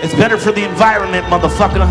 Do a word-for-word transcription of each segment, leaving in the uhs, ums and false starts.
It's better for the environment, motherfucker.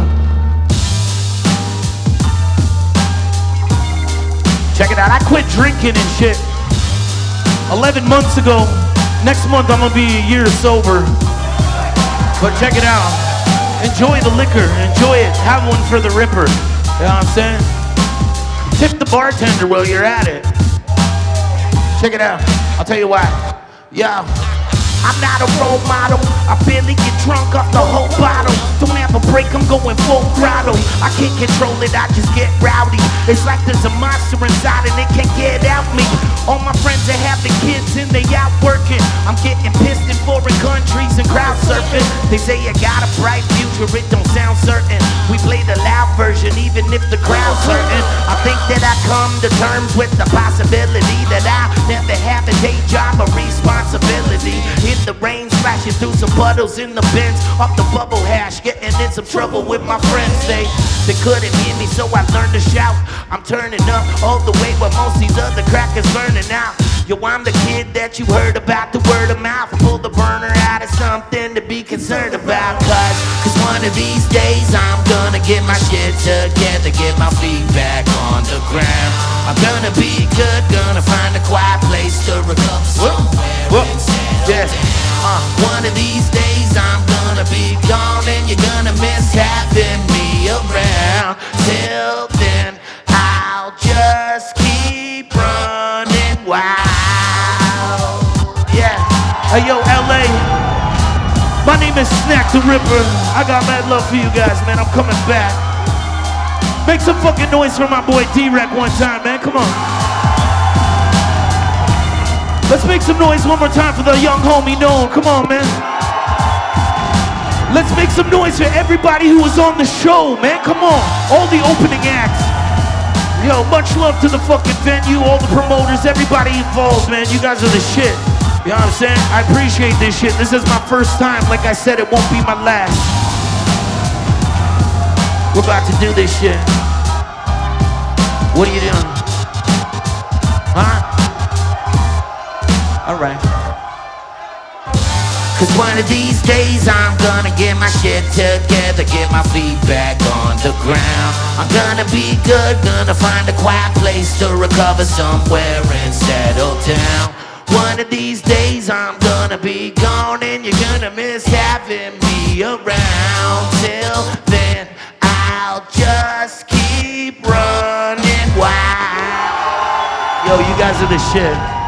Check it out. I quit drinking and shit eleven months ago. Next month I'm gonna be a year sober. But check it out. Enjoy the liquor. Enjoy it. Have one for the ripper. You know what I'm saying? Tip the bartender while you're at it. Check it out. I'll tell you why. Yo. I'm not a role model. I barely get drunk off the whole bottle. Don't have a break, I'm going full throttle. I can't control it, I just get rowdy. It's like there's a monster inside and it can't get out me. All my friends are having kids and they out working. I'm getting pissed in foreign countries and crowd surfing. They say I got a bright future, it don't sound certain. We play the loud version even if the crowd's hurting. I think that I come to terms with the possibility that I never have a day job or responsibility. In the rain, splashing through some puddles in the bins, off the bubble hash, getting in some trouble with my friends. They, they couldn't hear me, so I learned to shout. I'm turning up all the way where most these other crackers burning out. Yo, I'm the kid that you heard about, the word of mouth. Pull the burner out of something to be concerned about. Cause, cause one of these days I'm gonna get my shit together, get my feet back on the ground. I'm gonna be good, gonna find a quiet place to recover somewhere instead. Yeah. Uh, one of these days I'm gonna be gone and you're gonna miss having me around. Till then I'll just keep running wild. Yeah. Hey yo, L A, my name is Snack the Ripper. I got mad love for you guys, man. I'm coming back. Make some fucking noise for my boy D-Rec one time, man. Come on. Let's make some noise one more time for the young homie Known. Come on, man. Let's make some noise for everybody who was on the show, man. Come on. All the opening acts. Yo, much love to the fucking venue, all the promoters, everybody involved, man. You guys are the shit. You know what I'm saying? I appreciate this shit. This is my first time. Like I said, it won't be my last. We're about to do this shit. What are you doing? Huh? Alright. Cause one of these days I'm gonna get my shit together, get my feet back on the ground. I'm gonna be good, gonna find a quiet place to recover somewhere and settle down. One of these days I'm gonna be gone and you're gonna miss having me around. Till then I'll just keep running wild. Yo, you guys are the shit.